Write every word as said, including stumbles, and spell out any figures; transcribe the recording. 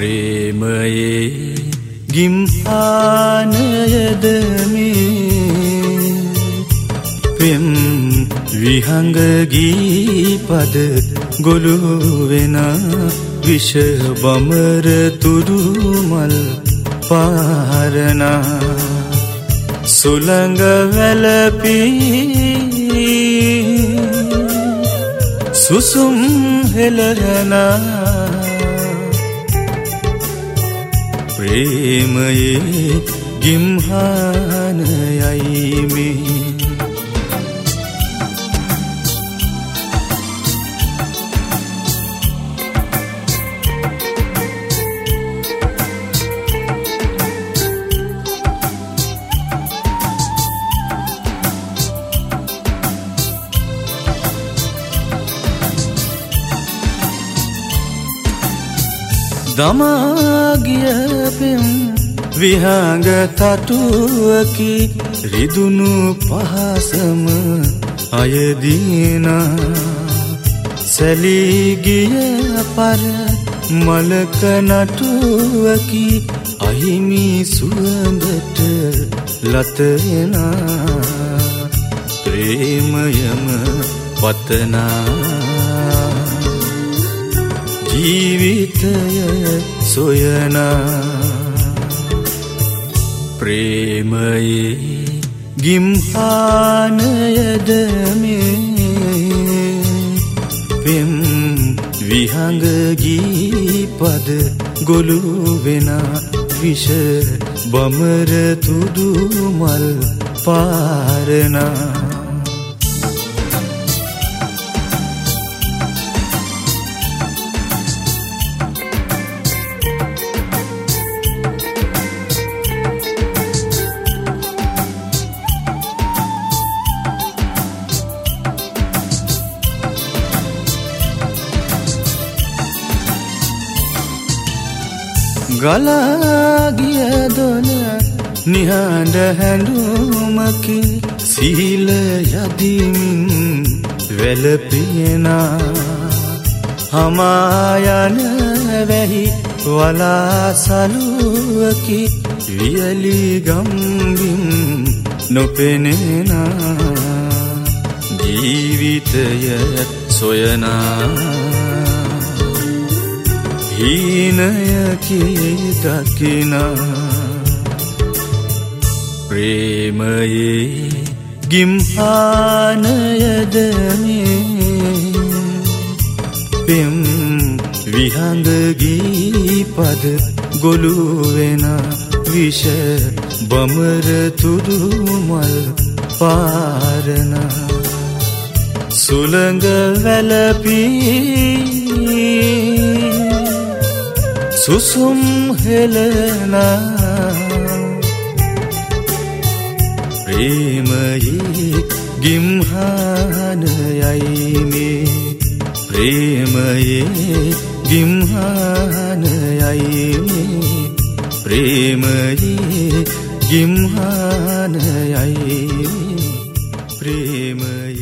ප්‍රේමයේ ගිම්හානයද මේ පෙම් විහංග ගීපද ගොළු වෙන විෂ බමර තුරු මල් පාරනා සුළඟ වැළපී සුසුම් හෙළනා ප්‍රේමයේ ගිම්හානයයි මේ දමාගිය පෙම් විහංග තටුවකි රිදුණු පහසම අයදීනා සැලී ගිය පර මලක නටුවකි අහිමි සුවඳට ලතෙනා ප්‍රේමයම පතනා ජීවිතය සොයනා ප්‍රේමයේ ගිම්හානයද මේ පෙම් විහංග ගීපද ගොළු වෙන විෂ බමර තුඩු මල් පාරනා ගලාගිය දොන නිහඬ හැඬුමකි සීල යදිමින් වැළපෙනා හමායන වැහි වලාසලුවකි වියලි ගම්බිම් නොපෙනෙනා ජීවිතය සොයනා හීනයකි දකිනා ප්‍රේමයේ ගිම්හානයද මේ පෙම් විහංග ගීපද ගොළු වෙන විෂ බමර තුඩු මල් පාරනා සුළඟ වැළපී සුසුම් හෙළනා ප්‍රේමයේ ගිම්හානයයි මේ ප්‍රේමයේ ගිම්හානයයි මේ ප්‍රේමයේ ගිම්හානයයි ප්‍රේමයේ